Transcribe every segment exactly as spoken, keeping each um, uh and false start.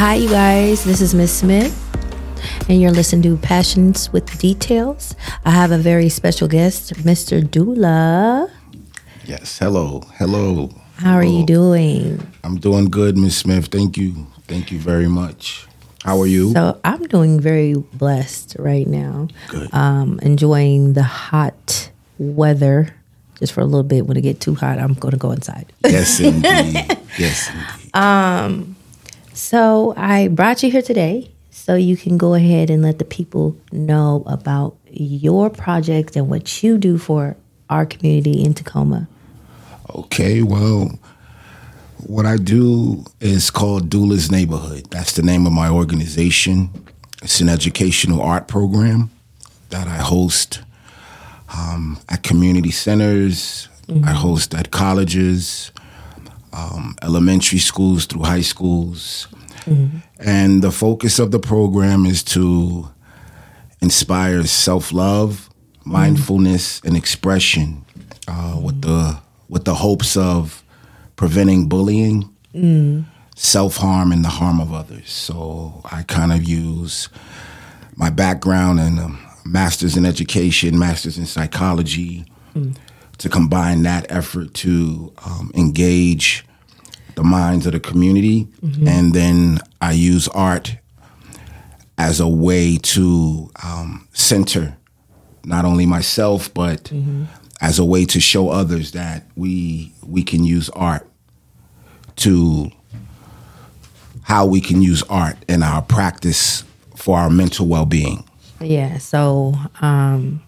Hi, you guys. This is Miss Smith, and you're listening to Passions with Details. I have a very special guest, Mister Dula. Yes. Hello. Hello. How are Hello. you doing? I'm doing good, Miss Smith. Thank you. Thank you very much. How are you? So I'm doing very blessed right now. Good. Um, enjoying the hot weather. Just for a little bit. When it get too hot, I'm going to go inside. Yes, indeed. Yes, indeed. Um, so I brought you here today so you can go ahead and let the people know about your project and what you do for our community in Tacoma. Okay, well, what I do is called Dula's Neighborhood. That's the name of my organization. It's an educational art program that I host um, at community centers. Mm-hmm. I host at colleges, um, elementary schools through high schools. Mm-hmm. And the focus of the program is to inspire self-love, mindfulness, mm-hmm. and expression uh, mm-hmm. with the with the hopes of preventing bullying, mm. self-harm, and the harm of others. So I kind of use my background and um, master's in education, master's in psychology, mm. to combine that effort to um, engage the minds of the community. Mm-hmm. And then I use art as a way to um, center not only myself, but mm-hmm. as a way to show others that we we can use art to how we can use art in our practice for our mental well-being. Yeah. So, um,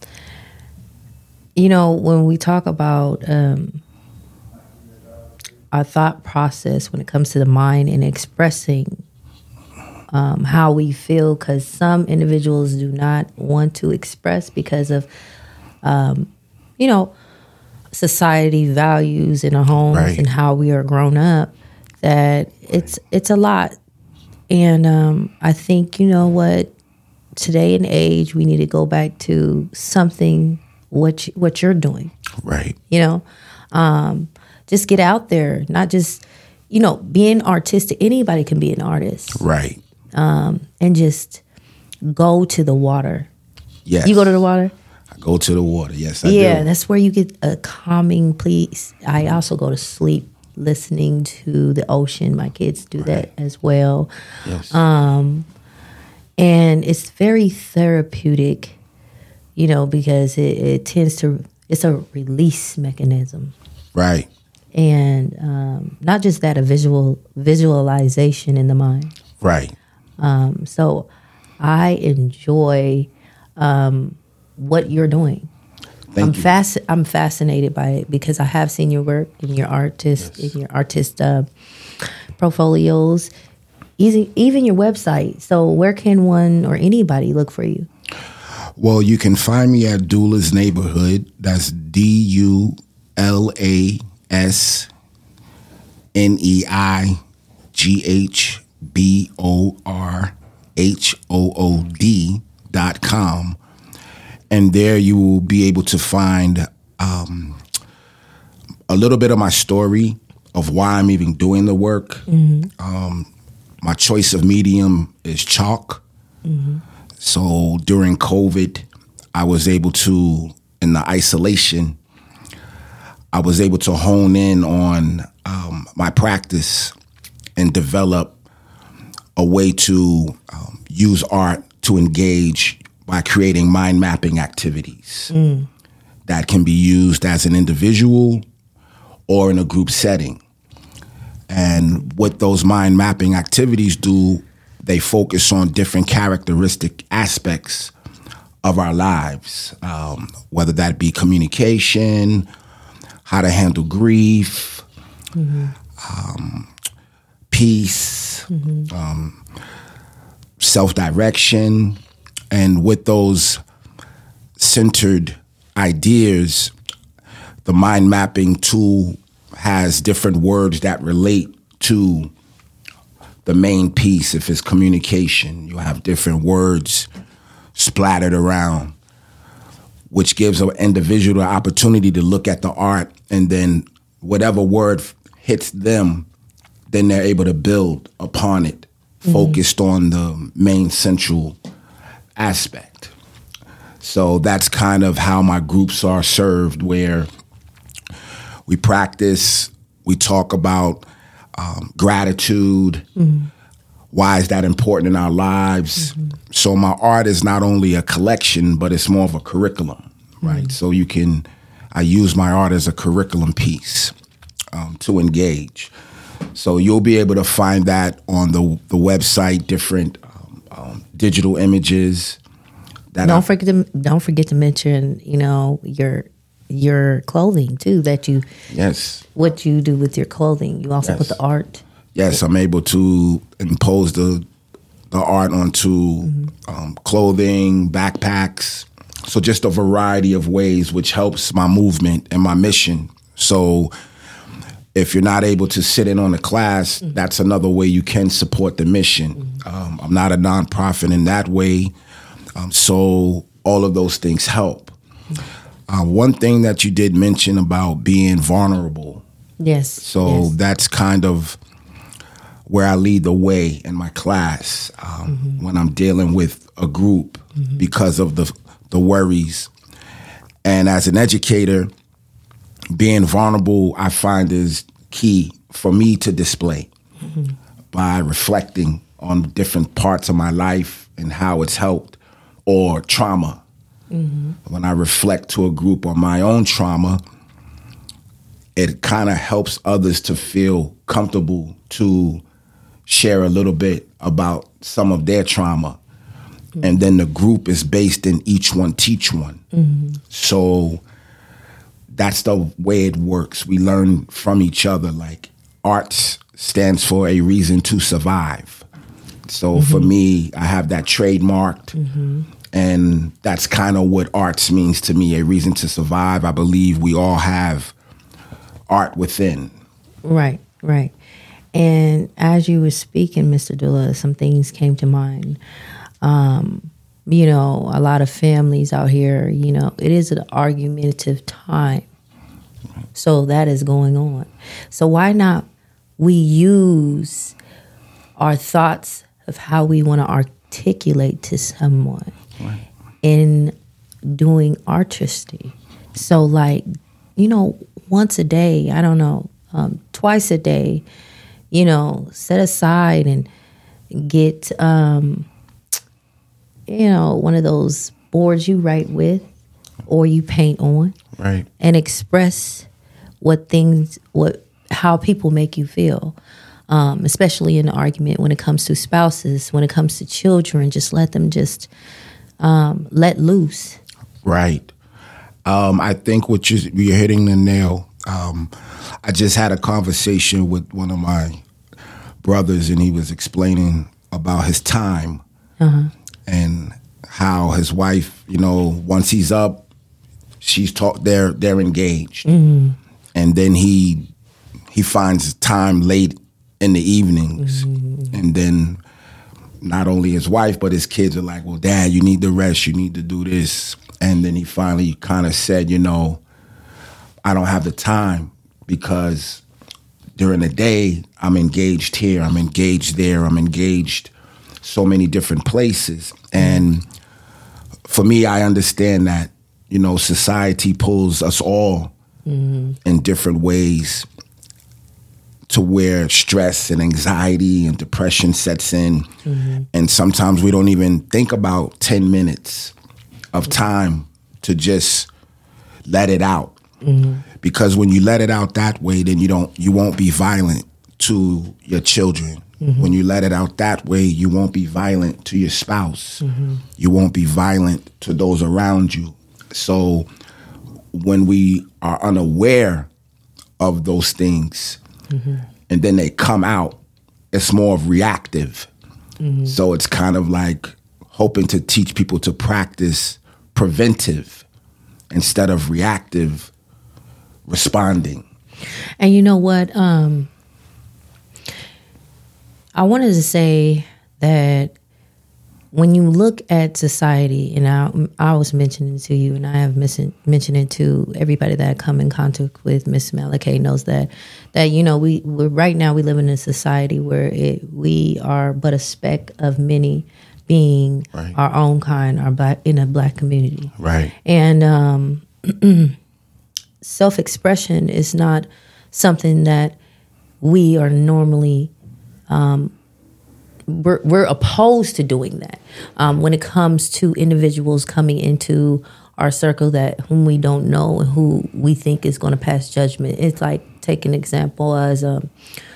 you know, when we talk about um, our thought process when it comes to the mind and expressing um, how we feel, because some individuals do not want to express because of, um, you know, society values in our homes right. and how we are grown up, that it's it's a lot. And um, I think, you know what, today and age, we need to go back to something what you, what you're doing. Right. You know, um, just get out there, not just, you know, being artistic. Anybody can be an artist. Right. Um, and just go to the water. Yes. You go to the water? I go to the water. Yes, I yeah, do. That's where you get a calming place. I also go to sleep listening to the ocean. My kids do right. that as well. Yes. Um, and it's very therapeutic, you know, because it, it tends to, it's a release mechanism. Right. And um, not just that, a visual visualization in the mind. Right. Um, so I enjoy um, what you're doing. Thank I'm you. Fasc- I'm fascinated by it because I have seen your work in your artist yes. in your artist uh, portfolios, easy, even your website. So where can one or anybody look for you? Well, you can find me at Dula's Neighborhood. That's D U L A S N E I G H B O R H O O D dot com. And there you will be able to find um, a little bit of my story of why I'm even doing the work. Mm-hmm. Um, my choice of medium is chalk. Mm-hmm. So during COVID, I was able to, in the isolation, I was able to hone in on um, my practice and develop a way to um, use art to engage by creating mind mapping activities mm. that can be used as an individual or in a group setting. And what those mind mapping activities do, they focus on different characteristic aspects of our lives, um, whether that be communication, how to handle grief, mm-hmm. um, peace, mm-hmm. um, self-direction. And with those centered ideas, the mind mapping tool has different words that relate to the main piece. If it's communication, you have different words splattered around, which gives an individual the opportunity to look at the art, and then whatever word hits them, then they're able to build upon it focused on the main central aspect. So that's kind of how my groups are served, where we practice, we talk about um, gratitude. Mm-hmm. Why is that important in our lives? Mm-hmm. So my art is not only a collection, but it's more of a curriculum, right? Mm-hmm. So you can, I use my art as a curriculum piece um, to engage. So you'll be able to find that on the the website, different um, um, digital images. That don't I, forget to don't forget to mention, you know, your your clothing too. That you yes, what you do with your clothing. You also yes. put the art. Yes, I'm able to impose the the art onto mm-hmm. um, clothing, backpacks. So just a variety of ways, which helps my movement and my mission. So if you're not able to sit in on a class, mm-hmm. that's another way you can support the mission. Mm-hmm. Um, I'm not a nonprofit in that way. Um, so all of those things help. Mm-hmm. Uh, one thing that you did mention about being vulnerable. Yes. So yes. that's kind of where I lead the way in my class um, mm-hmm. when I'm dealing with a group mm-hmm. because of the the worries. And as an educator, being vulnerable, I find, is key for me to display mm-hmm. by reflecting on different parts of my life and how it's helped, or trauma. Mm-hmm. When I reflect to a group on my own trauma, it kind of helps others to feel comfortable to share a little bit about some of their trauma. Mm-hmm. And then the group is based in each one teach one. Mm-hmm. So that's the way it works. We learn from each other. Like, arts stands for a reason to survive. So mm-hmm. for me, I have that trademarked. Mm-hmm. And that's kind of what arts means to me, a reason to survive. I believe we all have art within. Right, right. And as you were speaking, Mister Dula, some things came to mind. Um, you know, a lot of families out here, you know, it is an argumentative time. So that is going on. So why not we use our thoughts of how we want to articulate to someone right. in doing artistry? So like, you know, once a day, I don't know, um, twice a day, you know, set aside and get, um, you know, one of those boards you write with or you paint on. Right. And express what things, what, how people make you feel, um, especially in an argument when it comes to spouses, when it comes to children, just let them just um, let loose. Right. Um, I think what you, you're hitting the nail. Um, I just had a conversation with one of my brothers, and he was explaining about his time uh-huh. and how his wife, you know, once he's up, she's taught they're they're engaged, mm-hmm. and then he he finds time late in the evenings, mm-hmm. and then not only his wife but his kids are like, "Well, Dad, you need to rest. You need to do this." And then he finally kind of said, "You know, I don't have the time because during the day I'm engaged here, I'm engaged there, I'm engaged so many different places." And for me, I understand that, you know, society pulls us all mm-hmm. in different ways to where stress and anxiety and depression sets in. Mm-hmm. And sometimes we don't even think about ten minutes of time to just let it out. Mm-hmm. Because when you let it out that way, then you don't, you won't be violent to your children. Mm-hmm. When you let it out that way, you won't be violent to your spouse. Mm-hmm. You won't be violent to those around you. So when we are unaware of those things mm-hmm. and then they come out, it's more of reactive. Mm-hmm. So it's kind of like hoping to teach people to practice preventive instead of reactive responding. And you know what? Um, I wanted to say that when you look at society, and I, I was mentioning to you, and I have mentioned mentioning to everybody that I come in contact with, Miss Malakay knows that, that you know, we we're, right now we live in a society where it, we are but a speck of many, being right. our own kind, our black, in a black community, right? And um, self-expression is not something that we are normally. Um, We're, we're opposed to doing that um, when it comes to individuals coming into our circle that whom we don't know and who we think is going to pass judgment. It's like, take an example as um,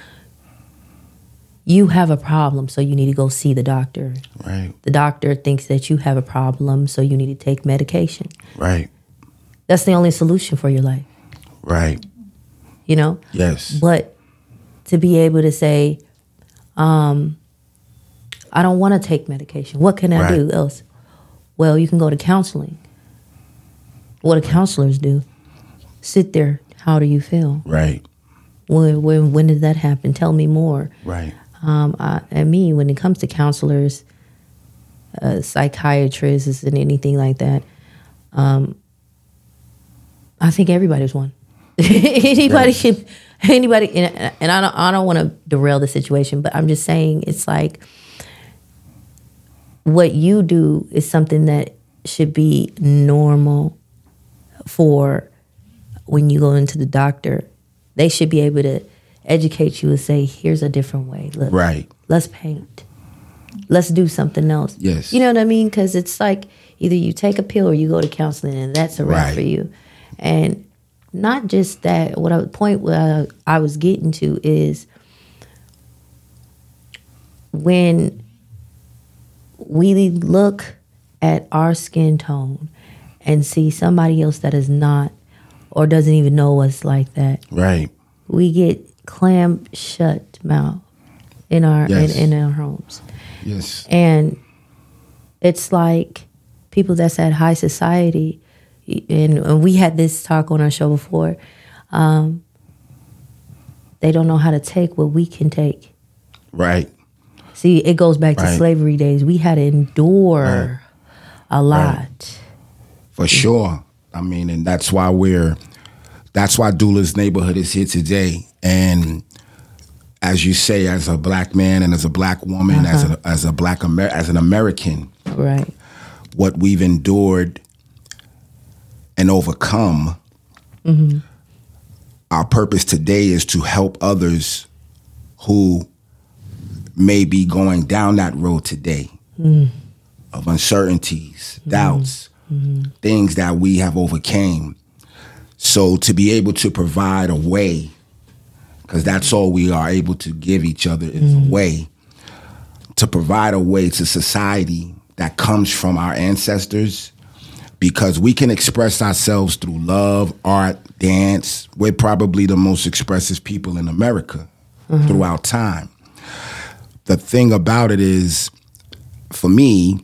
you have a problem, so you need to go see the doctor. Right. The doctor thinks that you have a problem, so you need to take medication. Right. That's the only solution for your life. Right. You know? Yes. But to be able to say, um, I don't want to take medication. What can I right. do else? Well, you can go to counseling. What do counselors do? Sit there. How do you feel? Right. When when, when did that happen? Tell me more. Right. Um, I, and me, when it comes to counselors, uh, psychiatrists, and anything like that, um, I think everybody's one. anybody yes. can, anybody, and, and I don't, I don't want to derail the situation, but I'm just saying it's like. What you do is something that should be normal for when you go into the doctor. They should be able to educate you and say, here's a different way. Look, right. Let's paint. Let's do something else. Yes. You know what I mean? Because it's like either you take a pill or you go to counseling, and that's a wrap right. for you. And not just that. What I, the point where I, I was getting to is when we look at our skin tone and see somebody else that is not or doesn't even know us like that. Right. We get clam shut mouth in our yes. in, in our homes. Yes. And it's like people that's at high society, and, and we had this talk on our show before, um, they don't know how to take what we can take. Right. See, it goes back to right. slavery days. We had to endure right. a lot. Right. For sure. I mean, and that's why we're, that's why Doula's Neighborhood is here today. And as you say, as a black man and as a black woman, uh-huh. as a as a black Amer- as an American, right? What we've endured and overcome. Mm-hmm. Our purpose today is to help others who may be going down that road today mm. of uncertainties, mm. doubts, mm-hmm. things that we have overcame. So to be able to provide a way, because that's all we are able to give each other is mm. a way, to provide a way to society that comes from our ancestors, because we can express ourselves through love, art, dance. We're probably the most expressive people in America mm-hmm. throughout time. The thing about it is, for me,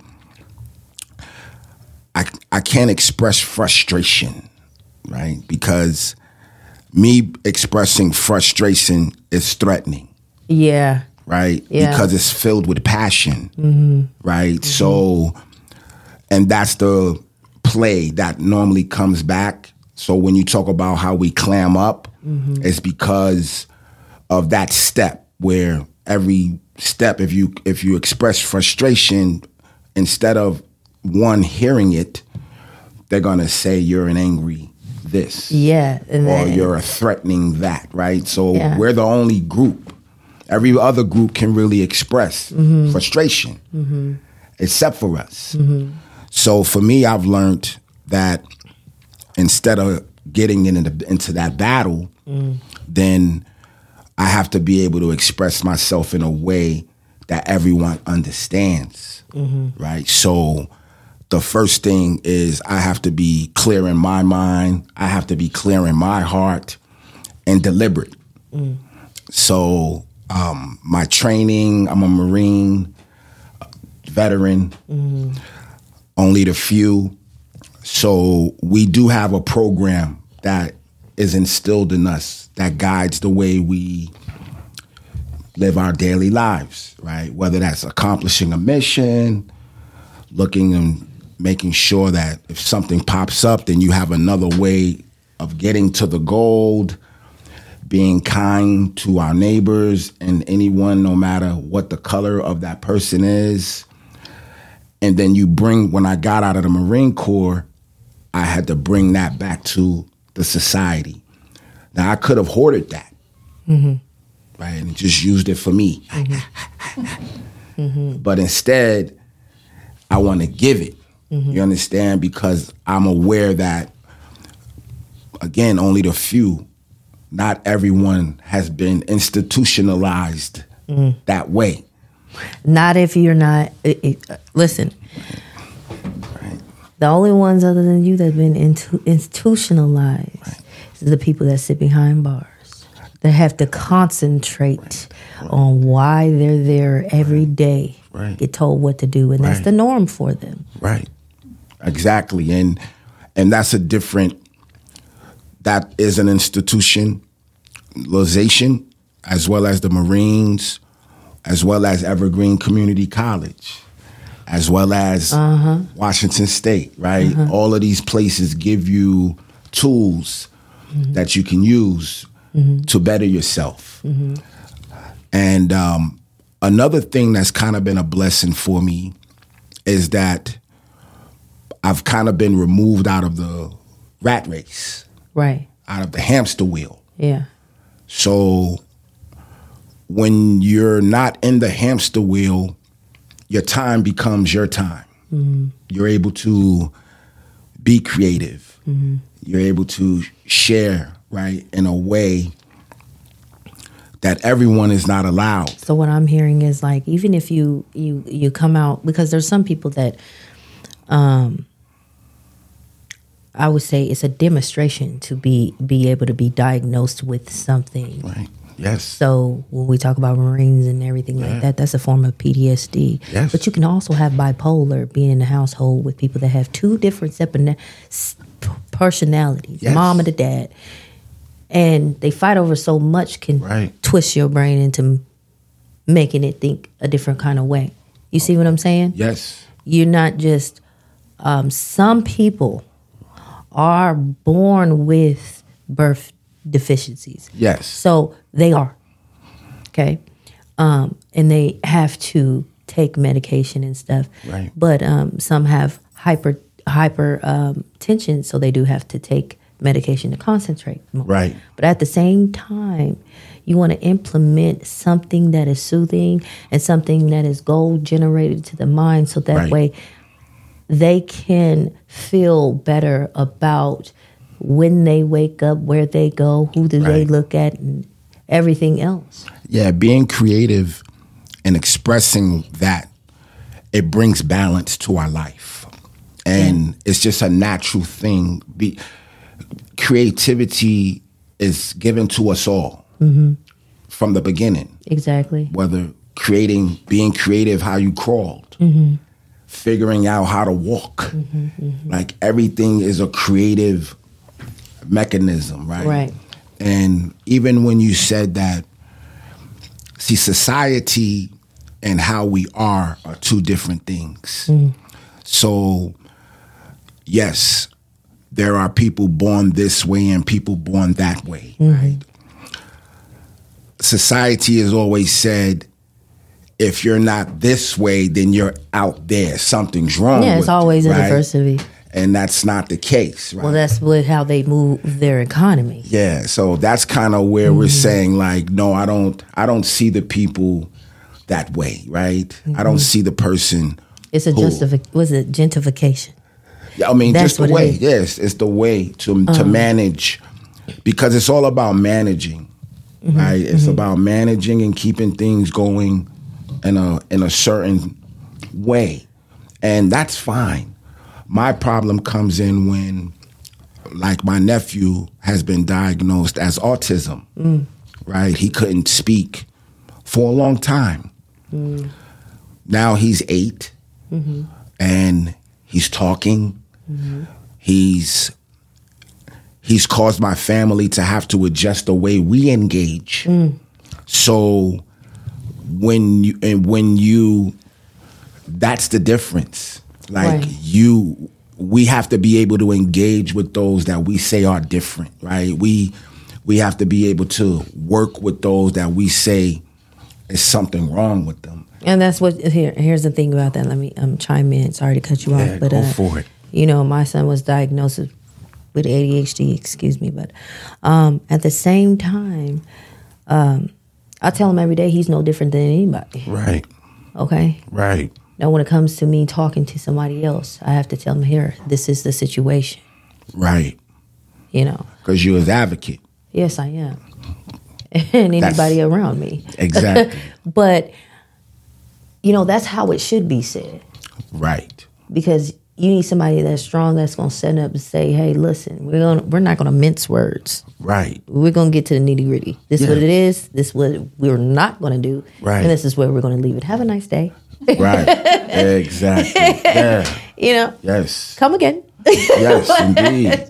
I, I can't express frustration, right? Because me expressing frustration is threatening. Yeah. Right? Yeah. Because it's filled with passion, mm-hmm. right? Mm-hmm. So, and that's the play that normally comes back. So when you talk about how we clam up, mm-hmm. it's because of that step where every step, if you if you express frustration, instead of one hearing it, they're gonna say you're an angry this, yeah, and or then, you're a threatening that, right? So yeah. we're the only group. Every other group can really express mm-hmm. frustration, mm-hmm. except for us. Mm-hmm. So for me, I've learned that instead of getting into into that battle, mm. then I have to be able to express myself in a way that everyone understands, mm-hmm. right? So the first thing is I have to be clear in my mind. I have to be clear in my heart and deliberate. Mm. So um, my training, I'm a Marine veteran, mm-hmm. only the few. So we do have a program that is instilled in us that guides the way we live our daily lives, right? Whether that's accomplishing a mission, looking and making sure that if something pops up, then you have another way of getting to the gold, being kind to our neighbors and anyone, no matter what the color of that person is. And then you bring, when I got out of the Marine Corps, I had to bring that back to the society. Now, I could have hoarded that, mm-hmm. right, and just used it for me. Mm-hmm. mm-hmm. But instead, I want to give it. Mm-hmm. You understand? Because I'm aware that, again, only the few, not everyone has been institutionalized mm. that way. Not if you're not, it, it, uh, listen, right. The only ones other than you that have been into, institutionalized right. is the people that sit behind bars, that have to concentrate right. on why they're there every day, right. get told what to do, and right. that's the norm for them. Right, exactly, and and that's a different, that is an institutionalization, as well as the Marines, as well as Evergreen Community College, as well as uh-huh. Washington State, right? Uh-huh. All of these places give you tools mm-hmm. that you can use mm-hmm. to better yourself. Mm-hmm. And um, another thing that's kind of been a blessing for me is that I've kind of been removed out of the rat race. Right. Out of the hamster wheel. Yeah. So when you're not in the hamster wheel, your time becomes your time. Mm-hmm. You're able to be creative. Mm-hmm. You're able to share, right, in a way that everyone is not allowed. So what I'm hearing is, like, even if you you you come out, because there's some people that um I would say it's a demonstration to be be able to be diagnosed with something. Right. Yes. So when we talk about Marines and everything yeah. like that, that's a form of P T S D. Yes. But you can also have bipolar, being in a household with people that have two different separate personalities, yes. mom and the dad. And they fight over so much can right. twist your brain into making it think a different kind of way. You see what I'm saying? Yes. You're not just, um, some people are born with birth deficiencies. Yes. So they are. Okay. Um, and they have to take medication and stuff. Right. But um, some have hyper hyper um, tension, so they do have to take medication to concentrate more. Right. But at the same time, you want to implement something that is soothing and something that is goal generated to the mind, so that right. way they can feel better about when they wake up, where they go, who do right. they look at, and everything else. Yeah, being creative and expressing that, it brings balance to our life. And yeah. it's just a natural thing. Be, creativity is given to us all mm-hmm. from the beginning. Exactly. Whether creating, being creative, how you crawled, mm-hmm. figuring out how to walk. Mm-hmm, mm-hmm. Like everything is a creative mechanism, right? Right. And even when you said that, see, society and how we are are two different things. Mm. So, yes, there are people born this way and people born that way, mm-hmm. right? Society has always said, if you're not this way, then you're out there. Something's wrong Yeah, with it's always you, a right? diversity. And that's not the case, right? Well, that's what, how they move their economy. Yeah, so that's kind of where mm-hmm. we're saying, like, no, I don't I don't see the people that way, right? Mm-hmm. I don't see the person. It's a justification. Was it gentrification? Yeah, I mean, that's just the way. Yes, it's the way to uh-huh. to manage, because it's all about managing, mm-hmm. right? It's mm-hmm. about managing and keeping things going in a in a certain way, and that's fine. My problem comes in when, like, my nephew has been diagnosed as autism, mm. right? He couldn't speak for a long time. Mm. Now he's eight, mm-hmm. and he's talking. Mm-hmm. He's he's caused my family to have to adjust the way we engage. Mm. So when you and when you, that's the difference. Like Right. you, we have to be able to engage with those that we say are different, right? We we have to be able to work with those that we say is something wrong with them. And that's what here. Here's the thing about that. Let me um, chime in. Sorry to cut you Yeah, off, but go uh, for it. You know, my son was diagnosed with A D H D. Excuse me, but um, at the same time, um, I tell him every day he's no different than anybody. Right. Okay. Right. Now, when it comes to me talking to somebody else, I have to tell them, here, this is the situation. Right. You know. Because you're his advocate. Yes, I am. And anybody That's, around me. Exactly. But, you know, that's how it should be said. Right. Because you need somebody that's strong that's going to stand up and say, hey, listen, we're gonna, we're not going to mince words. Right. We're going to get to the nitty gritty. This is Yeah. what it is. This is what we're not going to do. Right. And this is where we're going to leave it. Have a nice day. Right. Exactly. Yeah. You know, Yes. come again. Yes, indeed.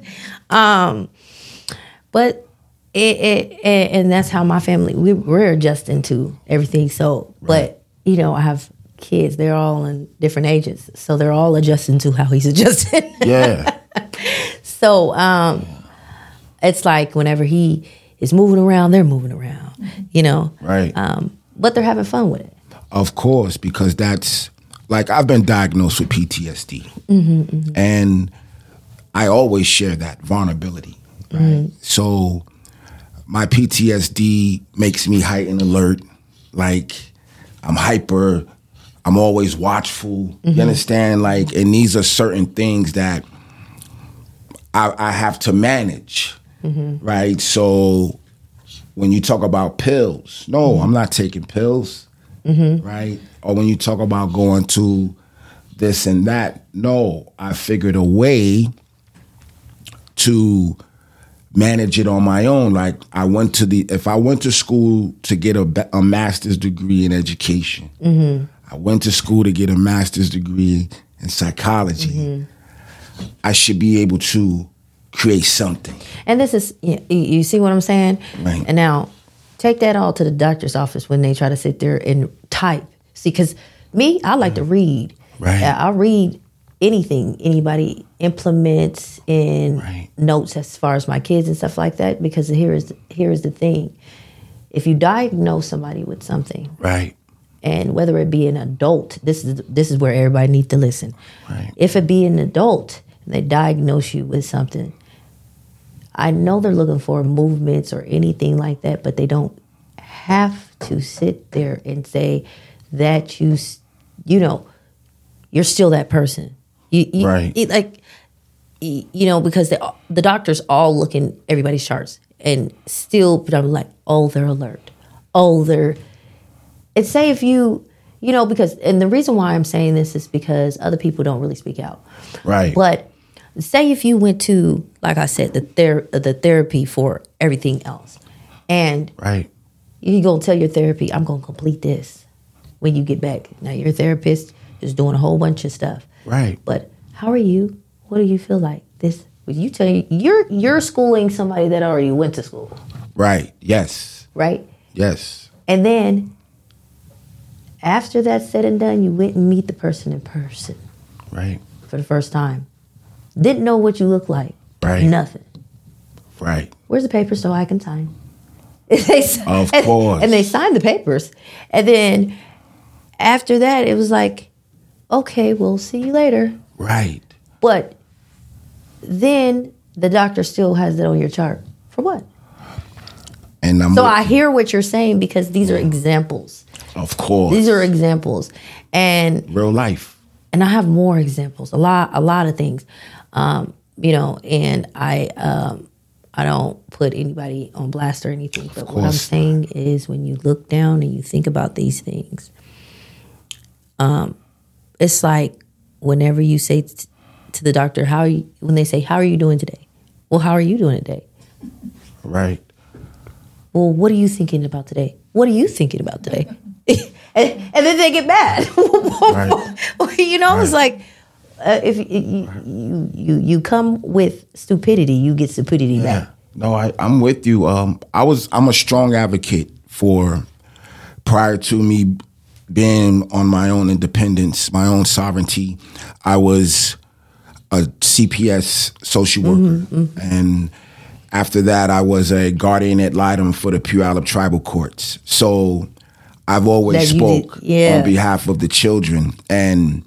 But it, it and, and that's how my family we, we're adjusting to everything. So, but you know, I have kids. They're all in different ages, so they're all adjusting to how he's adjusting. Yeah. So, um, it's like whenever he is moving around, they're moving around. You know, Right. Um, but they're having fun with it. Of course, because that's like I've been diagnosed with P T S D, Mm-hmm, mm-hmm. and I always share that vulnerability. Right. Mm-hmm. So my P T S D makes me heightened alert. Like I'm hyper. I'm always watchful. Mm-hmm. You understand? Like, and these are certain things that I, I have to manage. Mm-hmm. Right. So when you talk about pills, no, I'm not taking pills. Mm-hmm. Right? Or when you talk about going to this and that, no, I figured a way to manage it on my own. Like I went to the, if I went to school to get a, a master's degree in education, Mm-hmm. I went to school to get a master's degree in psychology, Mm-hmm. I should be able to create something. And this is, you, you see what I'm saying? Right. And now, take that all to the doctor's office when they try to sit there and type. See, because me, I like to read. Right. I read anything anybody implements in Right. notes as far as my kids and stuff like that. Because here is here is the thing: if you diagnose somebody with something, Right. and whether it be an adult, this is this is where everybody needs to listen. Right. If it be an adult and they diagnose you with something, I know they're looking for movements or anything like that, but they don't have to sit there and say that you, s- you know, you're still that person. You, you, Right. it, like, y- you know, because the the doctors all look in everybody's charts and still probably like, oh, they're alert. Oh, they're. And say if you, you know, because, and the reason why I'm saying this is because other people don't really speak out. Right. But say if you went to, like I said, the ther- the therapy for everything else, and Right. you go tell your therapy, I'm going to complete this when you get back. Now your therapist is doing a whole bunch of stuff. Right. But how are you? What do you feel like? This, when you tell you, you're you're schooling somebody that already went to school, Right. Yes. right? Yes. And then after that's said and done, you went and meet the person in person Right. for the first time. Didn't know what you look like. Right. Nothing. Right. Where's the paper so I can sign? And they, Of and, course. And they signed the papers. And then after that, it was like, okay, we'll see you later. Right. But then the doctor still has it on your chart. For what? And I'm So I hear what you're saying because these are examples. of course. These are examples. And real life. and I have more examples, a lot, a lot of things, um, you know. And I, um, I don't put anybody on blast or anything. But what I'm course. saying is, when you look down and you think about these things, um, it's like whenever you say t- to the doctor, "How are you?" When they say, "How are you doing today?" Well, how are you doing today? Right. Well, what are you thinking about today? What are you thinking about today? and, and then they get mad. Right. You know, it's Right. like uh, if you, you you you come with stupidity, you get stupidity Yeah. back. No, I, I'm with you. Um, I was I'm a strong advocate for prior to me being on my own independence, my own sovereignty, I was a C P S social worker. Mm-hmm, mm-hmm. And after that, I was a guardian ad litem for the Puyallup Tribal Courts. So I've always that spoke yeah. on behalf of the children. And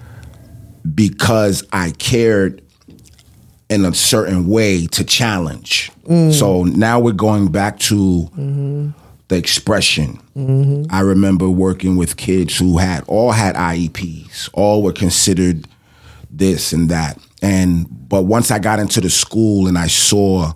because I cared in a certain way to challenge. Mm. So now we're going back to mm-hmm. the expression. Mm-hmm. I remember working with kids who had all had I E Ps, all were considered this and that. And but once I got into the school and I saw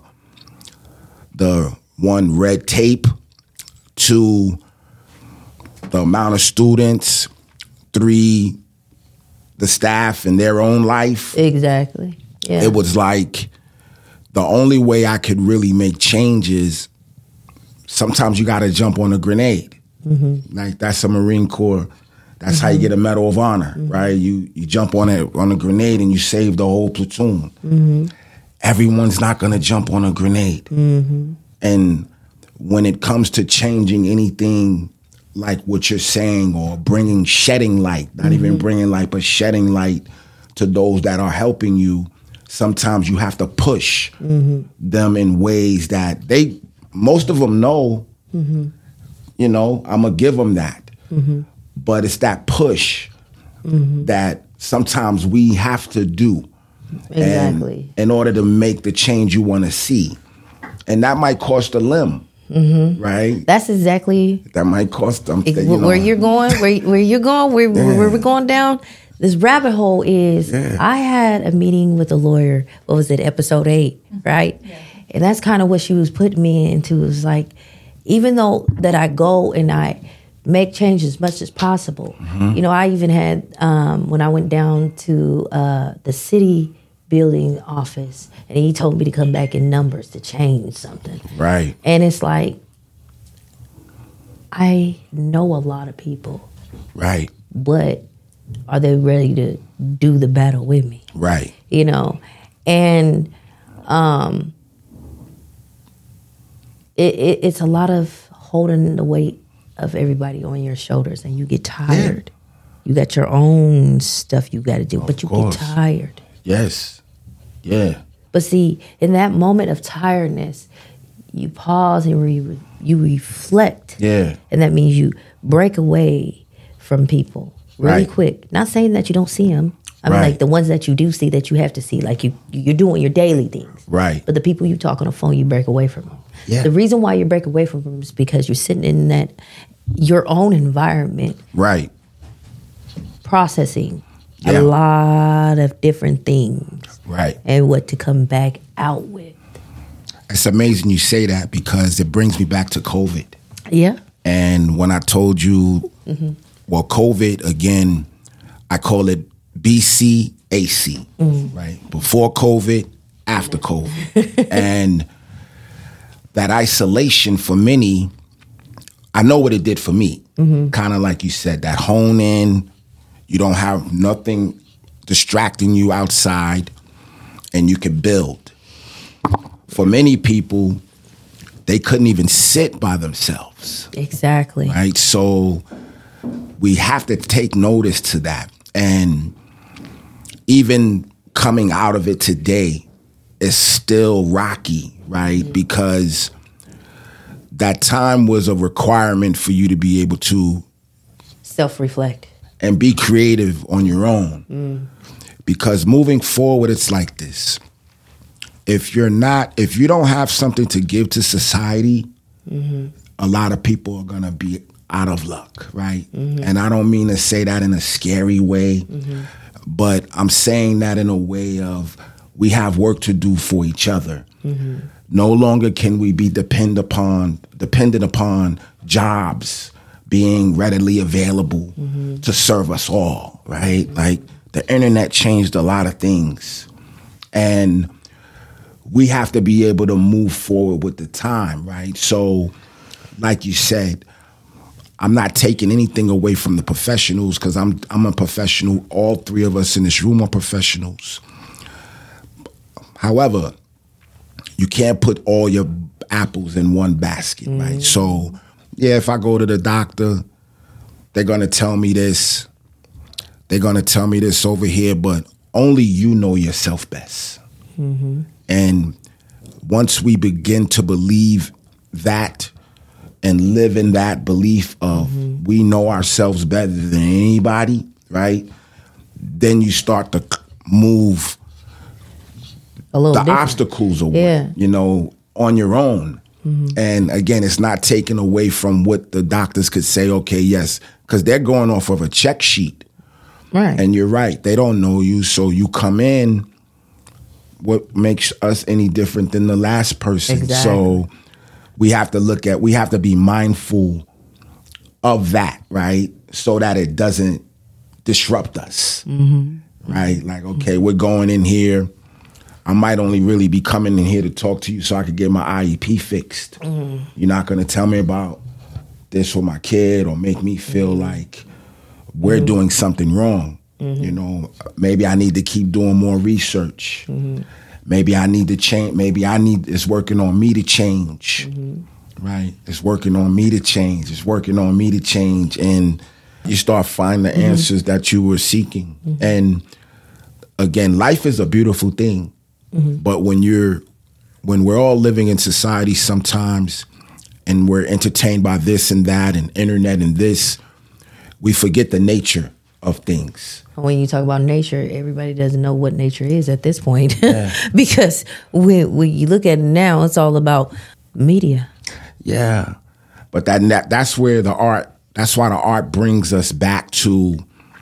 the one red tape, two the amount of students, three the staff in their own life. Exactly. Yeah. It was like the only way I could really make changes, sometimes you got to jump on a grenade. Mm-hmm. Like that's a Marine Corps. That's mm-hmm. how you get a Medal of Honor, mm-hmm. right? You you jump on a, on a grenade and you save the whole platoon. Mm-hmm. Everyone's not going to jump on a grenade. Mm-hmm. And when it comes to changing anything like what you're saying or bringing, shedding light, not mm-hmm. even bringing light, but shedding light to those that are helping you, sometimes you have to push mm-hmm. them in ways that they, most of them know, mm-hmm. you know, I'm going to give them that. Mm-hmm. But it's that push mm-hmm. that sometimes we have to do. Exactly. And in order to make the change you want to see. And that might cost a limb. Mm-hmm. Right. That's exactly. That might cost them. It, you know. Where you're going, where where you're going, where yeah. where we're going down. This rabbit hole is. Yeah. I had a meeting with a lawyer. What was it? Episode eight, right? Yeah. And that's kind of what she was putting me into. It was like, even though that I go and I make change as much as possible. Mm-hmm. You know, I even had um, when I went down to uh, the city building office, and he told me to come back in numbers to change something. Right. And it's like, I know a lot of people. Right. But are they ready to do the battle with me? Right. You know, and um, it, it, it's a lot of holding the weight of everybody on your shoulders, and you get tired. Yeah. You got your own stuff you got to do, of but you course. Get tired. Yes. Yeah. But see, in that moment of tiredness, you pause and re- you reflect. Yeah. And that means you break away from people really right. quick. Not saying that you don't see them. I mean, right. like the ones that you do see that you have to see, like you, you're doing your daily things. Right. But the people you talk on the phone, you break away from them. Yeah. The reason why you break away from them is because you're sitting in that, your own environment. Right. Processing yeah. a lot of different things. Right. And what to come back out with. It's amazing you say that because it brings me back to COVID. Yeah. And when I told you, mm-hmm. well, COVID, again, I call it B C A C, mm-hmm. right? Before COVID, after COVID. And that isolation for many, I know what it did for me. Mm-hmm. Kind of like you said, that hone in, you don't have nothing distracting you outside, and you can build. For many people, they couldn't even sit by themselves. Exactly. Right? So we have to take notice to that. And even coming out of it today is still rocky, right? Mm-hmm. Because that time was a requirement for you to be able to self-reflect and be creative on your own. Mm. Because moving forward, it's like this. If you're not, if you don't have something to give to society, mm-hmm. a lot of people are going to be out of luck, right? Mm-hmm. And I don't mean to say that in a scary way, mm-hmm. but I'm saying that in a way of we have work to do for each other. Mm-hmm. No longer can we be depend upon, dependent upon jobs being readily available mm-hmm. to serve us all, right? Mm-hmm. Like, the internet changed a lot of things, and we have to be able to move forward with the time, right? So, like you said, I'm not taking anything away from the professionals because I'm I'm a professional. All three of us in this room are professionals. However, you can't put all your apples in one basket, mm-hmm. right? So, yeah, if I go to the doctor, they're going to tell me this. They're going to tell me this over here, but only you know yourself best. Mm-hmm. And once we begin to believe that and live in that belief of mm-hmm. we know ourselves better than anybody, right? Then you start to move a little the different. obstacles away, yeah. you know, on your own. Mm-hmm. And again, it's not taken away from what the doctors could say, okay, yes, because they're going off of a check sheet. Right. And you're right. They don't know you. So you come in, what makes us any different than the last person? Exactly. So we have to look at, we have to be mindful of that, right? So that it doesn't disrupt us, mm-hmm. right? Like, okay, we're going in here. I might only really be coming in here to talk to you so I could get my I E P fixed. Mm-hmm. You're not going to tell me about this with my kid or make me feel mm-hmm. like we're mm-hmm. doing something wrong. Mm-hmm. You know, maybe I need to keep doing more research. Mm-hmm. Maybe I need to change. Maybe I need, it's working on me to change, mm-hmm. right? It's working on me to change. It's working on me to change. And you start finding the mm-hmm. answers that you were seeking. Mm-hmm. And again, life is a beautiful thing. Mm-hmm. But when you're, when we're all living in society sometimes and we're entertained by this and that and internet and this, we forget the nature of things. When you talk about nature, everybody doesn't know what nature is at this point. Yeah. Because when, when you look at it now, it's all about media. Yeah. But that, that that's where the art, that's why the art brings us back to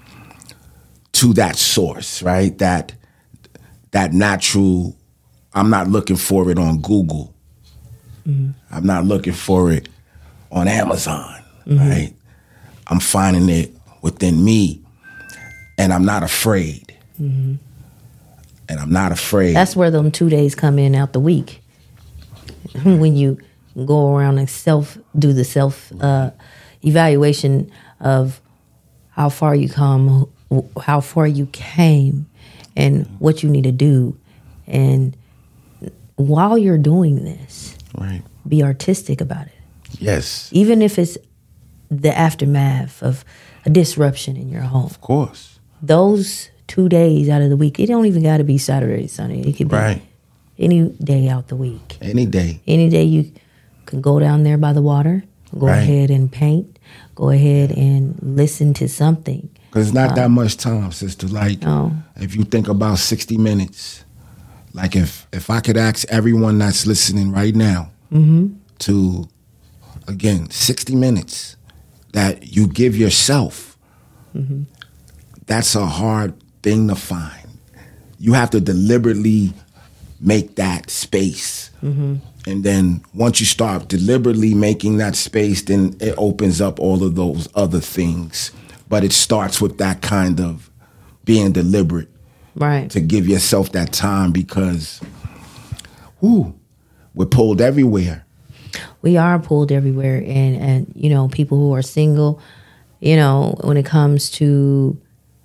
to that source, right? That that natural, I'm not looking for it on Google. Mm-hmm. I'm not looking for it on Amazon, mm-hmm. right? I'm finding it within me, and I'm not afraid. Mm-hmm. And I'm not afraid. That's where them two days come in out the week. When you go around and self do the self uh, evaluation of how far you come, how far you came, and what you need to do. And while you're doing this, right, be artistic about it. Yes. Even if it's the aftermath of a disruption in your home. Of course. Those two days out of the week, it don't even got to be Saturday, Sunday. It could be right. any day out the week. Any day. Any day you can go down there by the water, go right. ahead and paint, go ahead and listen to something. Because it's not uh, that much time, sister. Like, no. If you think about sixty minutes, like if, if I could ask everyone that's listening right now mm-hmm. to, again, sixty minutes that you give yourself, mm-hmm. that's a hard thing to find. You have to deliberately make that space. Mm-hmm. And then once you start deliberately making that space, then it opens up all of those other things. But it starts with that kind of being deliberate. Right. To give yourself that time because, whoo, we're pulled everywhere. We are pulled everywhere. And, and, you know, people who are single, you know, when it comes to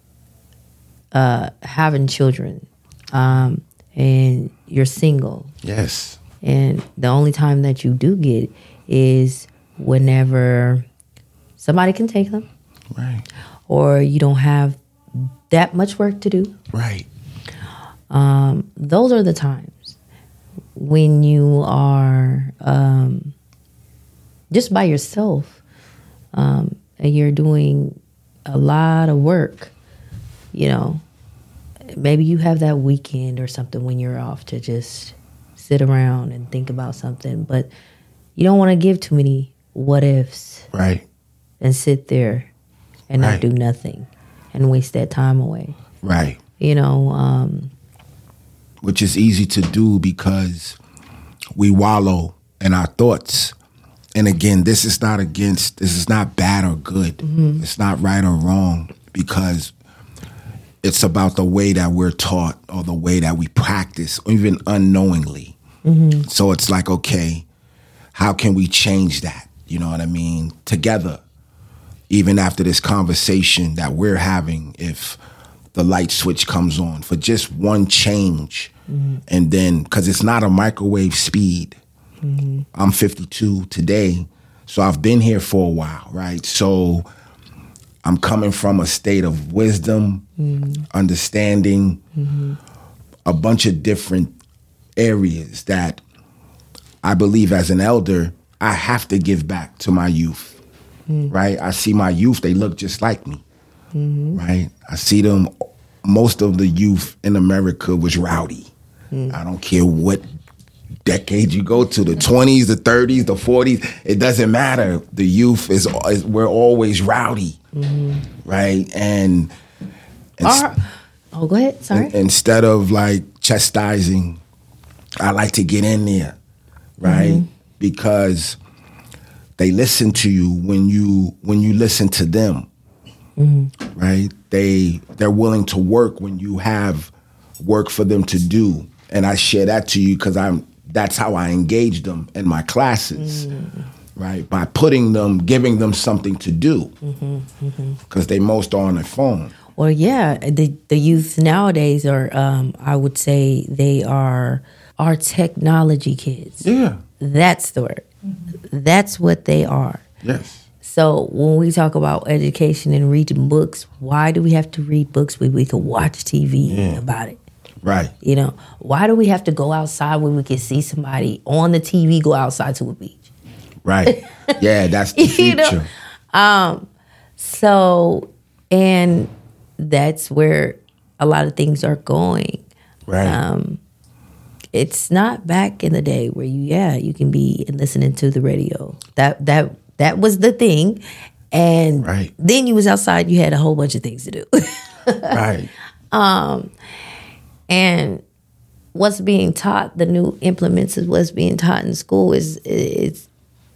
uh, having children um, and you're single. Yes. And the only time that you do get is whenever somebody can take them. Right. Or you don't have that much work to do. Right. Um, those are the times when you are um, just by yourself um, and you're doing a lot of work. You know, maybe you have that weekend or something when you're off to just sit around and think about something, but you don't want to give too many what ifs. Right. And sit there and right. not do nothing and waste that time away. Right. You know. Um, Which is easy to do because we wallow in our thoughts. And again, this is not against, this is not bad or good. Mm-hmm. It's not right or wrong because it's about the way that we're taught or the way that we practice, even unknowingly. Mm-hmm. So it's like, okay, how can we change that? You know what I mean? Together. Even after this conversation that we're having, if the light switch comes on for just one change, mm-hmm. and then, because it's not a microwave speed. Mm-hmm. I'm fifty-two today, so I've been here for a while, right? So I'm coming from a state of wisdom, mm-hmm. understanding, mm-hmm. a bunch of different areas that I believe as an elder, I have to give back to my youth, mm-hmm. right? I see my youth, they look just like me, mm-hmm. right? I see them, most of the youth in America was rowdy. Mm-hmm. I don't care what decade you go to, the twenties, the thirties, the forties, it doesn't matter. The youth is, is we're always rowdy, mm-hmm. right? And, and Our, oh, go ahead. Sorry. In, instead of like chastising, I like to get in there, right? Mm-hmm. Because they listen to you when you when you listen to them, mm-hmm. right? They they're willing to work when you have work for them to do, and I share that to you because I'm. That's how I engage them in my classes, mm. right? By putting them, giving them something to do, because mm-hmm, mm-hmm. they most are on their phone. Well, yeah, the the youth nowadays are, um, I would say, they are are technology kids. Yeah, that's the word. Mm-hmm. That's what they are. Yes. So when we talk about education and reading books, why do we have to read books when we can watch T V yeah. about it? Right. You know, why do we have to go outside when we can see somebody on the T V go outside to a beach? Right. Yeah, that's the future. You know? Um, so, and that's where a lot of things are going. Right. Um, it's not back in the day where you, yeah, you can be listening to the radio. That that that was the thing. And right. then you was outside, you had a whole bunch of things to do. Right. Um And what's being taught, the new implements of what's being taught in school is it's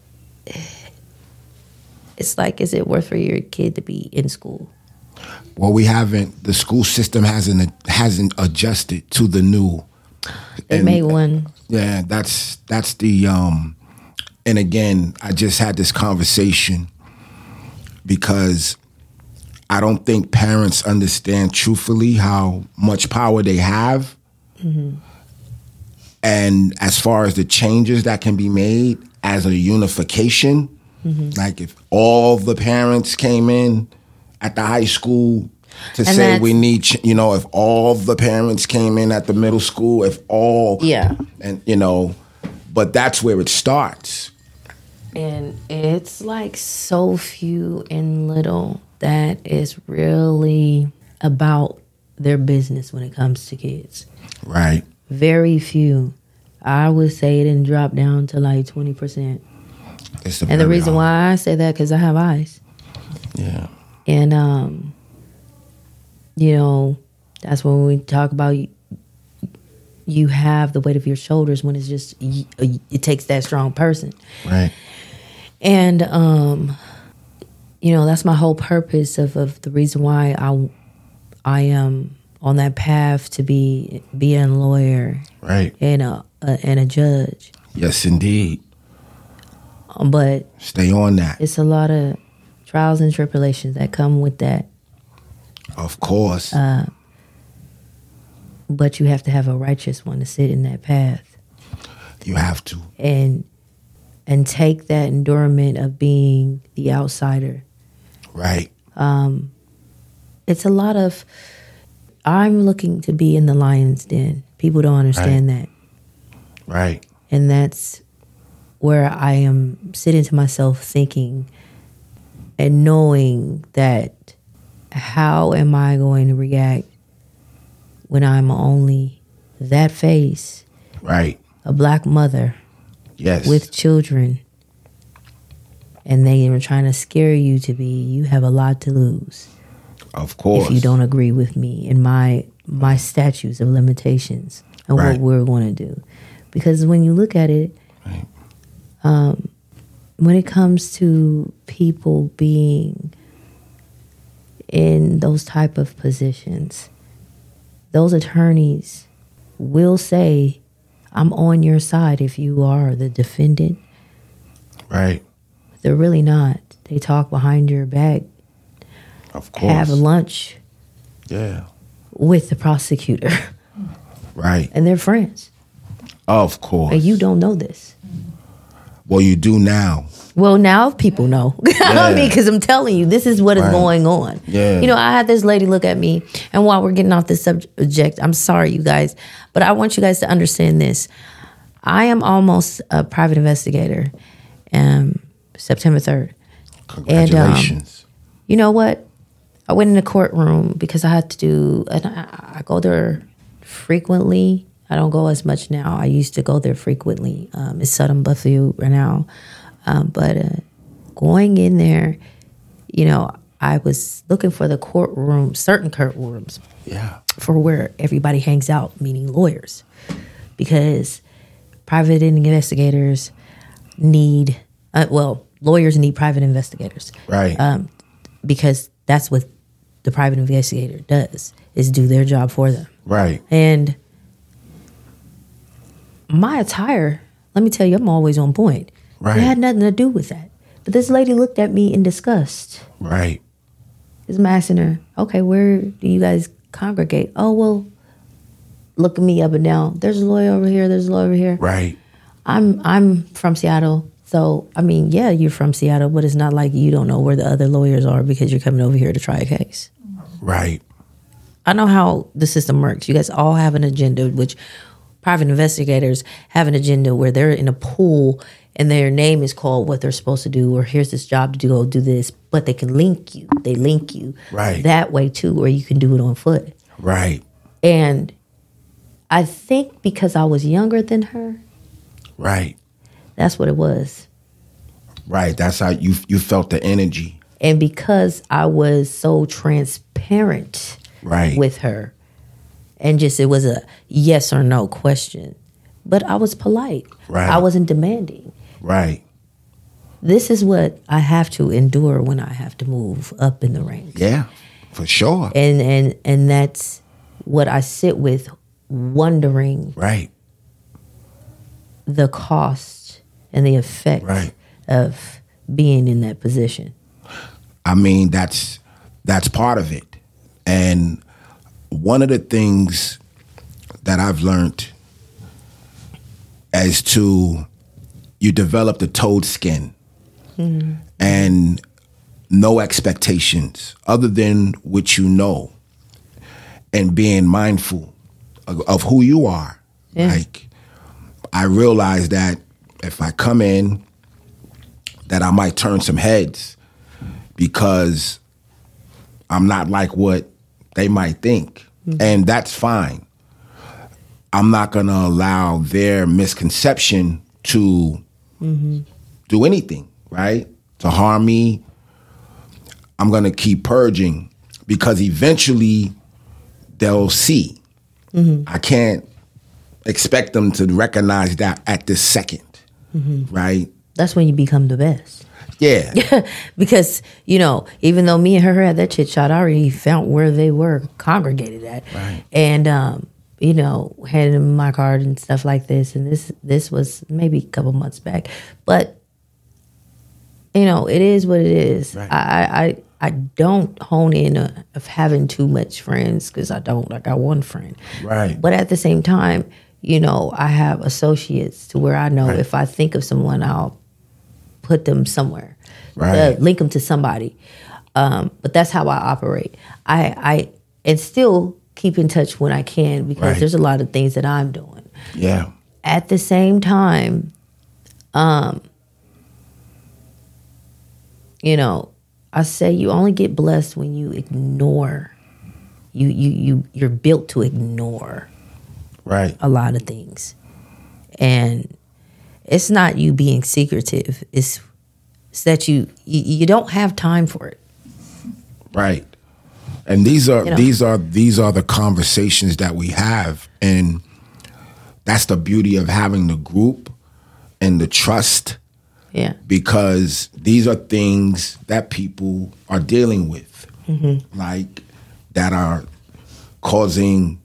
it's like, is it worth for your kid to be in school? Well, we haven't. The school system hasn't hasn't adjusted to the new. They made one. Yeah, that's that's the. Um, and again, I just had this conversation because I don't think parents understand truthfully how much power they have. Mm-hmm. And as far as the changes that can be made as a unification, mm-hmm. like if all the parents came in at the high school to and say we need, ch- you know, if all the parents came in at the middle school, if all, yeah, and you know, but that's where it starts. And it's like so few and little that is really about their business when it comes to kids. Right. Very few. I would say it didn't drop down to like twenty percent. It's and the reason hard. why I say that, because I have eyes. Yeah. And, um, you know, that's when we talk about you, you have the weight of your shoulders when it's just, it takes that strong person. Right. And, um, you know, that's my whole purpose of, of the reason why I, I am on that path to be being a lawyer. Right. And a, a, and a judge. Yes, indeed. Um, but stay on that. It's a lot of trials and tribulations that come with that. Of course. Uh, but you have to have a righteous one to sit in that path. You have to. And and take that endurement of being the outsider. Right. Um, it's a lot of, I'm looking to be in the lion's den. People don't understand right. that. Right. And that's where I am sitting to myself thinking and knowing that how am I going to react when I'm only that face, right? A black mother, yes, with children, and they are trying to scare you to be. You have a lot to lose, of course, if you don't agree with me and my my statutes of limitations and right. what we're going to do. Because when you look at it, right. um, when it comes to people being in those type of positions, those attorneys will say, I'm on your side if you are the defendant. Right. They're really not. They talk behind your back. Of course. Have lunch. Yeah. With the prosecutor. Right. And they're friends. Of course. And you don't know this. Well, you do now. Well, now people know. Yeah. I mean, because I'm telling you, this is what is Right. going on. Yeah. You know, I had this lady look at me, and while we're getting off this subject, I'm sorry, you guys, but I want you guys to understand this. I am almost a private investigator, um, September third. Congratulations. And, um, you know what? I went in the courtroom because I had to do, and I, I go there frequently. I don't go as much now. I used to go there frequently. Um, it's Southern Buffalo right now. Um, but uh, going in there, you know, I was looking for the courtroom, certain courtrooms, Yeah. for where everybody hangs out, meaning lawyers, because private investigators need, uh, well, lawyers need private investigators, Right. Um, because that's what the private investigator does, is do their job for them. Right. And my attire, let me tell you, I'm always on point. Right. It had nothing to do with that. But this lady looked at me in disgust. Right. I'm asking her, okay, where do you guys congregate? Oh, well, looking me up and down. There's a lawyer over here. There's a lawyer over here. Right. I'm I'm from Seattle. So, I mean, yeah, you're from Seattle, but it's not like you don't know where the other lawyers are because you're coming over here to try a case. Right. I know how the system works. You guys all have an agenda, which private investigators have an agenda where they're in a pool and their name is called what they're supposed to do, or here's this job to do, go do this, but they can link you. They link you Right. that way too, or you can do it on foot. Right. And I think because I was younger than her, Right. that's what it was. Right. That's how you you felt the energy. And because I was so transparent Right. with her, and just it was a yes or no question, but I was polite. Right. I wasn't demanding. Right. This is what I have to endure when I have to move up in the ranks. Yeah. For sure. And and and that's what I sit with, wondering Right. the cost and the effect Right. of being in that position. I mean, that's that's part of it. And one of the things that I've learned as to you develop the toad skin mm-hmm. and no expectations other than what you know, and being mindful of, of who you are. Yeah. Like, I realize that if I come in, that I might turn some heads because I'm not like what they might think. Mm-hmm. And that's fine. I'm not going to allow their misconception to mm-hmm. do anything, right? To harm me. I'm going to keep purging because eventually they'll see. Mm-hmm. I can't expect them to recognize that at this second, mm-hmm. right? That's when you become the best. Yeah. Because, you know, even though me and her had that chit shot, I already found where they were congregated at. Right. And, um, you know, handed them my card and stuff like this. And this this was maybe a couple months back. But, you know, it is what it is. Right. I, I I don't hone in uh, of having too much friends because I don't. I got one friend. Right. But at the same time, you know, I have associates to where I know right. if I think of someone, I'll put them somewhere, right. uh, link them to somebody. Um, but that's how I operate. I, I and still keep in touch when I can because right. there's a lot of things that I'm doing. Yeah. At the same time, um, you know, I say you only get blessed when you ignore. You you you you're built to ignore. Right. A lot of things. And it's not you being secretive. It's, it's that you, you you don't have time for it. Right. And these are you know? these are these are the conversations that we have, and that's the beauty of having the group and the trust. Yeah. Because these are things that people are dealing with, mm-hmm. like that are causing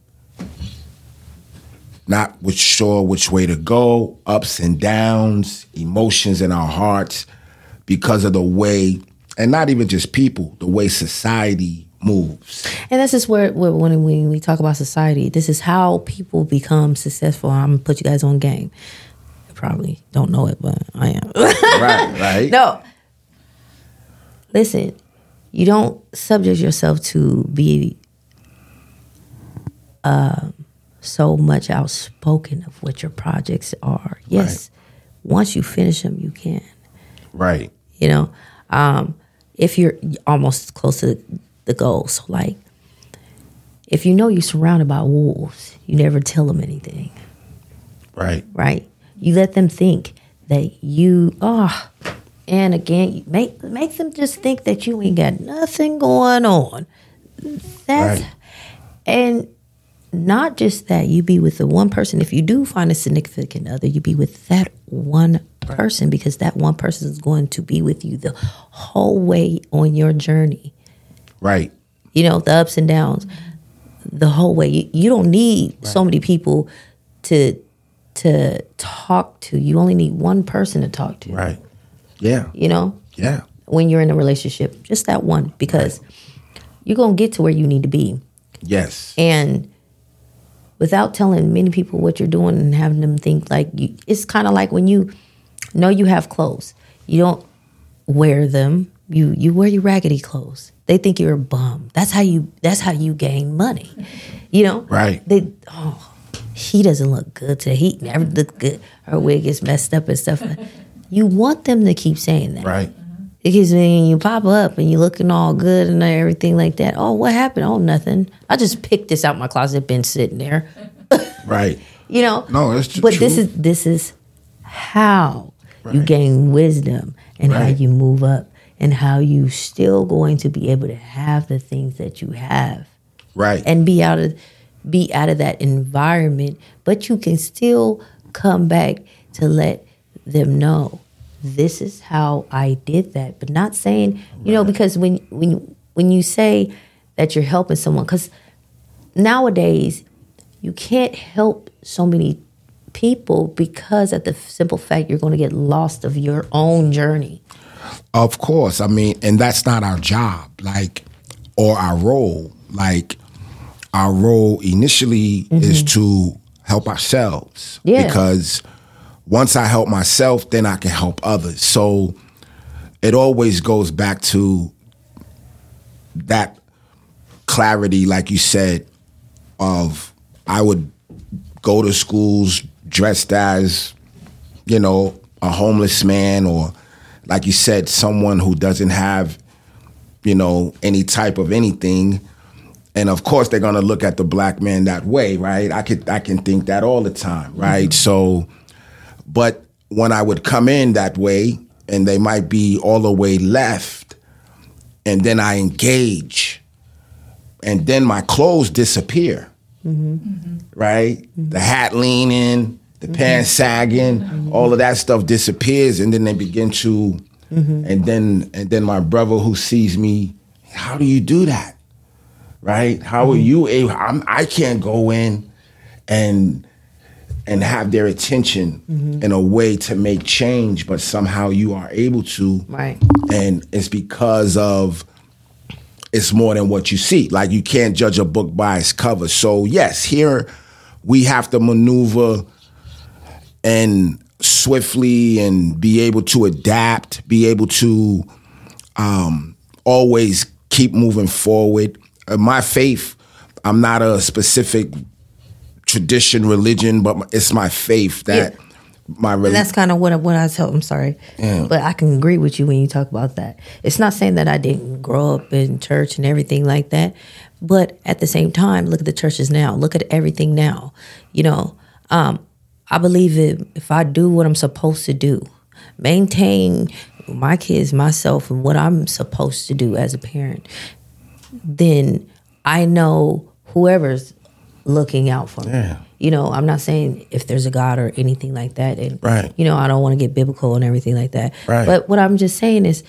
not which sure which way to go, ups and downs, emotions in our hearts because of the way, and not even just people, the way society moves. And this is where, where when, when we talk about society, this is how people become successful. I'm going to put you guys on game. probably don't know it, but I am. Right, right. No. Listen, you don't subject yourself to be uh, so much outspoken of what your projects are. Yes, right. Once you finish them, you can. Right. You know, um, if you're almost close to the goal. So, like, if you know you're surrounded by wolves, you never tell them anything. Right. Right. You let them think that you, oh, and again, you make make them just think that you ain't got nothing going on. That's, right. And not just that, you be with the one person. If you do find a significant other, you be with that one person, because that one person is going to be with you the whole way on your journey. Right. You know, the ups and downs, the whole way. You, you don't need right. so many people to to talk to. You only need one person to talk to. Right. Yeah. You know? Yeah. When you're in a relationship, just that one, because right. you're going to get to where you need to be. Yes. And without telling many people what you're doing and having them think like you, it's kind of like when you know you have clothes, you don't wear them. You you wear your raggedy clothes. They think you're a bum. That's how you. That's how you gain money. You know. Right. They. Oh, he doesn't look good today. He never looked good. Her wig is messed up and stuff. You want them to keep saying that. Right. Because when you pop up and you're looking all good and everything like that, oh, what happened? Oh, nothing. I just picked this out my closet, been sitting there. Right. You know. No, it's true. But this is this is how right. you gain wisdom and right. how you move up and how you still going to be able to have the things that you have. Right. And be out of be out of that environment, but you can still come back to let them know this is how I did that, but not saying, you right. know, because when when when you say that you're helping someone, because nowadays you can't help so many people because of the simple fact you're going to get lost of your own journey. Of course, I mean, and that's not our job, like, or our role. Like, our role initially mm-hmm. is to help ourselves, yeah. because once I help myself, then I can help others. So it always goes back to that clarity, like you said, of I would go to schools dressed as, you know, a homeless man, or like you said, someone who doesn't have, you know, any type of anything. And of course, they're going to look at the black man that way, right? I could, I can think that all the time, right? Mm-hmm. So, but when I would come in that way, and they might be all the way left, and then I engage, and then my clothes disappear, mm-hmm. Mm-hmm. right? Mm-hmm. The hat leaning, the mm-hmm. pants sagging, mm-hmm. all of that stuff disappears, and then they begin to, mm-hmm. and then and then my brother who sees me, how do you do that, right? How mm-hmm. are you able? I'm, I can't go in and and have their attention mm-hmm. in a way to make change, but somehow you are able to, right? And it's because of it's more than what you see. Like, you can't judge a book by its cover. So yes, here we have to maneuver and swiftly and be able to adapt, be able to um, always keep moving forward. Uh, my faith, I'm not a specific tradition, religion, but it's my faith that yeah. my religion. And that's kind of what I, what I tell. I'm sorry, yeah. but I can agree with you when you talk about that. It's not saying that I didn't grow up in church and everything like that, but at the same time, look at the churches now. Look at everything now. You know, um, I believe it, if I do what I'm supposed to do, maintain my kids, myself, and what I'm supposed to do as a parent, then I know whoever's looking out for me. Yeah. You know, I'm not saying if there's a God or anything like that. And, right. you know, I don't want to get biblical and everything like that. Right. But what I'm just saying is,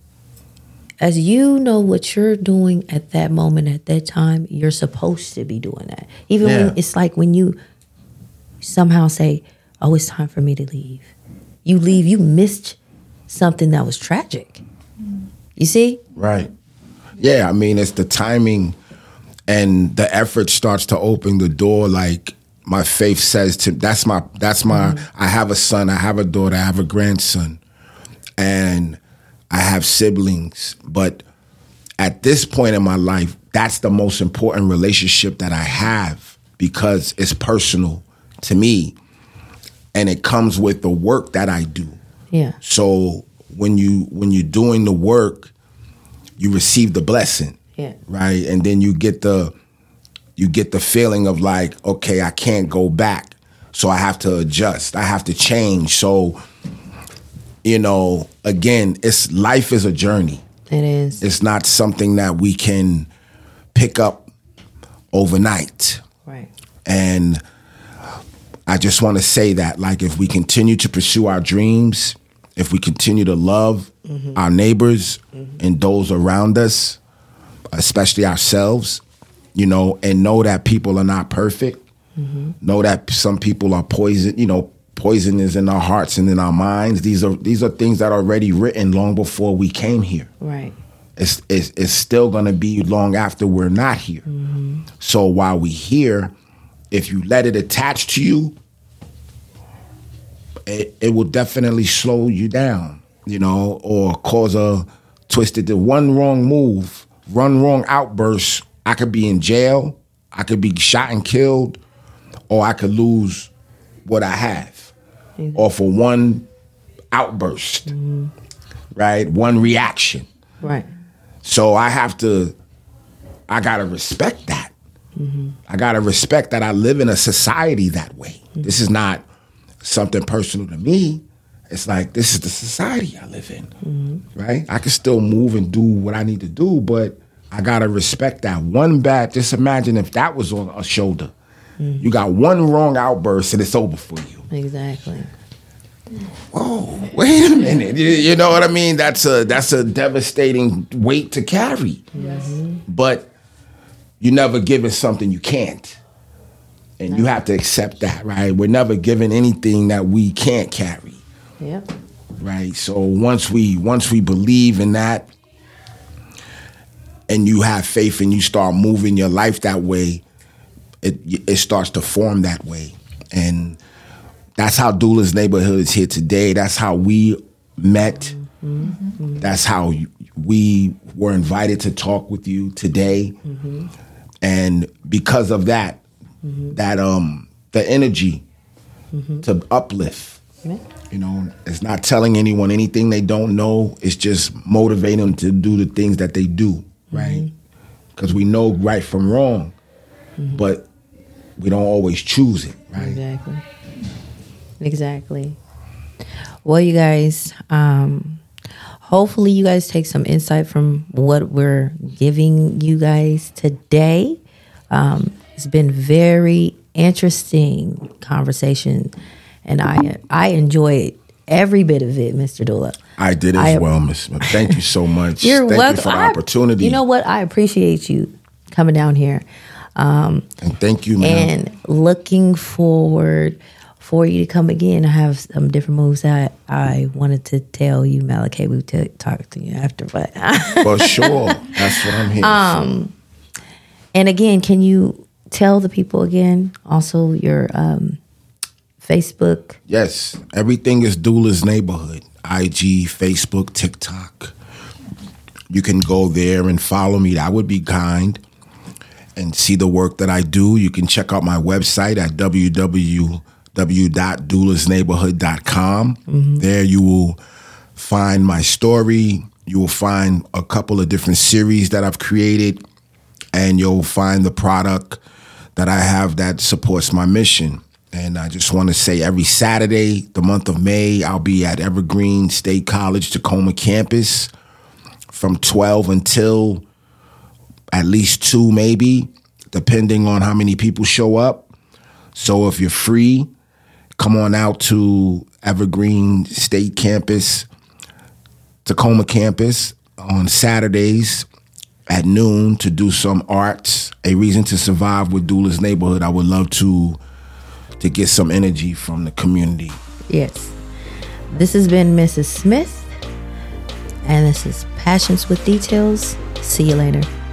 as you know what you're doing at that moment, at that time, you're supposed to be doing that. Even yeah. when it's like when you somehow say, oh, it's time for me to leave. You leave, you missed something that was tragic. You see? Right. Yeah, I mean, it's the timing and the effort starts to open the door. Like, my faith says to that's my that's my mm-hmm. I have a son, I have a daughter, I have a grandson, and I have siblings. But at this point in my life, that's the most important relationship that I have because it's personal to me, and it comes with the work that I do. Yeah. So when you when you're doing the work, you receive the blessing. Yeah. Right, and then you get the you get the feeling of like, okay, I can't go back, so I have to adjust. I have to change. So, you know, again, it's life is a journey. It is. It's not something that we can pick up overnight. Right. And I just want to say that, like, if we continue to pursue our dreams, if we continue to love mm-hmm. our neighbors mm-hmm. and those around us, especially ourselves, you know, and know that people are not perfect, mm-hmm. know that some people are poison, you know, poison is in our hearts and in our minds. These are these are things that are already written long before we came here. Right. It's it's, it's still going to be long after we're not here. Mm-hmm. So while we're here, if you let it attach to you, it, it will definitely slow you down, you know, or cause a twisted, the one wrong move, one wrong outburst. I could be in jail, I could be shot and killed, or I could lose what I have. Mm-hmm. Or for one outburst, mm-hmm. right? One reaction. Right. So I have to, I gotta respect that. Mm-hmm. I gotta respect that I live in a society that way. Mm-hmm. This is not something personal to me. It's like, this is the society I live in, mm-hmm. right? I can still move and do what I need to do, but I gotta respect that. One bad, just imagine if that was on a shoulder. Mm-hmm. You got one wrong outburst and it's over for you. Exactly. Whoa, wait a minute. You, you know what I mean? That's a that's a devastating weight to carry. Yes. But you're never given something you can't. And no. you have to accept that, right? We're never given anything that we can't carry. Yep. Right? So once we once we believe in that, and you have faith and you start moving your life that way, it it starts to form that way. And that's how Doula's Neighborhood is here today. That's how we met. Mm-hmm. That's how we were invited to talk with you today. Mm-hmm. And because of that, mm-hmm. that um the energy mm-hmm. to uplift. Yeah. You know, it's not telling anyone anything they don't know. It's just motivating them to do the things that they do. Right? Because mm-hmm. we know right from wrong, mm-hmm. but we don't always choose it, right? Exactly. Exactly. Well, you guys, um, hopefully you guys take some insight from what we're giving you guys today. Um, it's been very interesting conversation, and I I enjoyed every bit of it, Mister Doula. I did as I, well, Miss. Thank you so much. You're Thank welcome. you for the I, opportunity. You know what? I appreciate you coming down here. Um, and thank you, man. And looking forward for you to come again. I have some different moves that I wanted to tell you, Malachi. We t- talk to you after, but for sure, that's what I'm here um, for. And again, can you tell the people again also your um, Facebook? Yes, everything is Doula's Neighborhood. I G, Facebook, TikTok. You can go there and follow me. That would be kind. And see the work that I do. You can check out my website at w w w dot doulas neighborhood dot com. Mm-hmm. There you will find my story. You will find a couple of different series that I've created. And you'll find the product that I have that supports my mission. And I just want to say every Saturday, the month of May, I'll be at Evergreen State College, Tacoma campus from twelve until at least two, maybe, depending on how many people show up. So if you're free, come on out to Evergreen State Campus, Tacoma campus on Saturdays at noon to do some arts, A Reason to Survive with Doula's Neighborhood. I would love to to get some energy from the community. Yes. This has been Missus Smith, and this is Passions with Details. See you later.